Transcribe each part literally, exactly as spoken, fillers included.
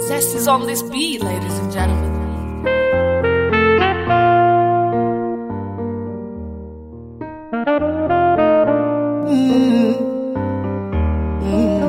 Zest is on this beat, ladies and gentlemen. Mm. Mm.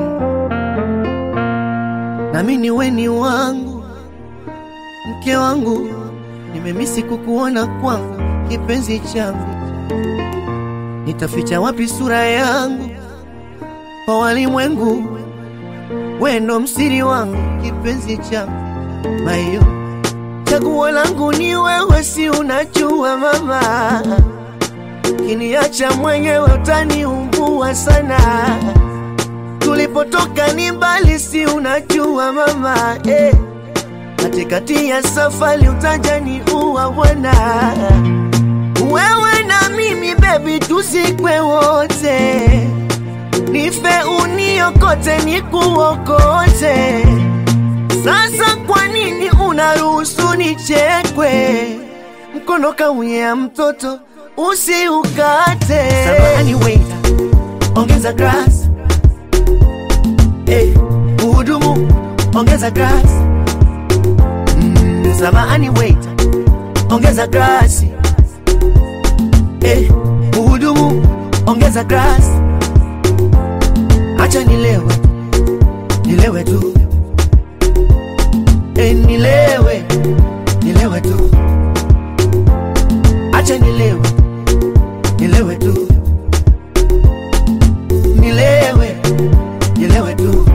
Nami ni weni wangu, mke wangu, nimemisi kukuona kwangu, kipenzi changu. Nitaficha wapi sura yangu kwa walimwengu? Wewe ndo msiri wangu, kipenzi changu. Mayo, chaguo langu ni wewe, si unajua mama. Kiniacha mwenyewe utaniumbua sana. Tulipotoka ni mbali, si unajua mama, eh. Katikati ya safari utajani uwa bwana. Wewe na mimi baby tuzikwe wote, nife uniokote nikuokote. Sasa kwa nini unaruhusu nichekwe? Mkono kauya mtoto usiukate. Samahani waiter, ongeza glass. Eh, uhudumu, ongeza glass. Mm, samahani waiter, ongeza glass. Eh, uhudumu, ongeza glass. Acha nilewe, nilewe tu. Eh, nilewe, nilewe tu. Acha nilewe, nilewe tu. Nilewe, nilewe tu.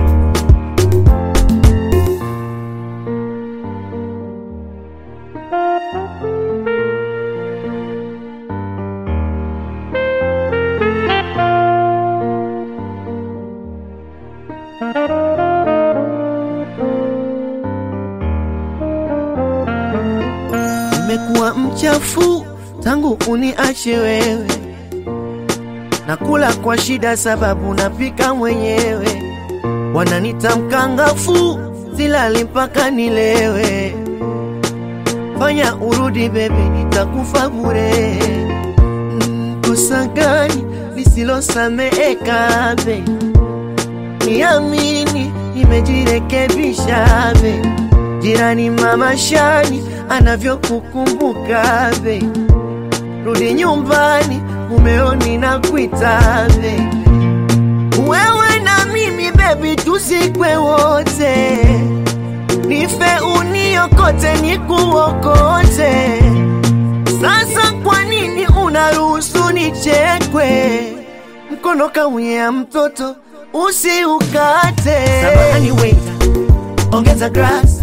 Nimekuwa mchafu tangu uniache wewe. Nakula kwa shida sababu napika mwenyewe. Wananita mkangafu, silali mpaka nilewe. Fanya urudi baby, nitakufa bure. Mm, kosa gani lisilosameheka baby? Niamini nimejirekebisha baby. Jirani mama Shani anavyokukumbuka baby. Rudi nyumbani, umeoni na kuita baby. Wewe na mimi baby tuzikwe wote, nife uniokote nikuokote. Sasa kwa nini unaruhusu nichekwe? Mkono kauya mtoto usiukate. Samahani waiter, ongeza glass.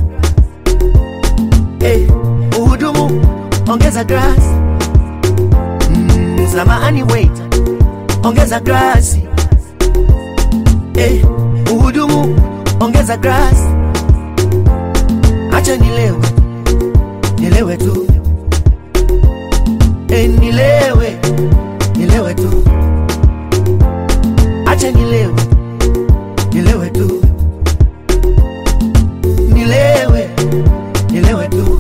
Eh, uhudumu, ongeza glass. Mm, samahani waiter, ongeza glass. Eh, uhudumu, ongeza glass. Acha nilewe, nilewe tu. Eh, nilewe, nilewe tu. Acha nilewe, nilewe tu. Nilewe, nilewe tu.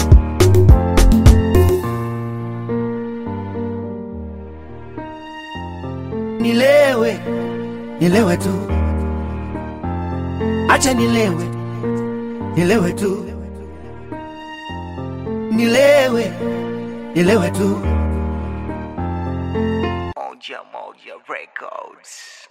Nilewe, nilewe tu. Acha nilewe, nilewe tu. Nilewe, nilewe tu. Moja Moja Records.